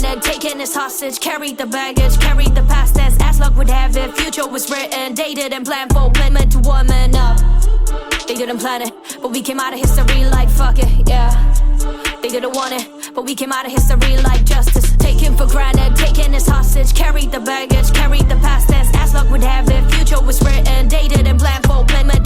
granted, taken as hostage. Carried the baggage, carried the past as luck would have it. Future was written, dated and planned for, meant to woman up. They didn't plan it, but we came out of history like fuck it, yeah. They didn't want it, but we came out of history like justice. Taken for granted, taken as hostage. Carried the baggage, carried the past as luck would have it. Future was written, dated and planned for, meant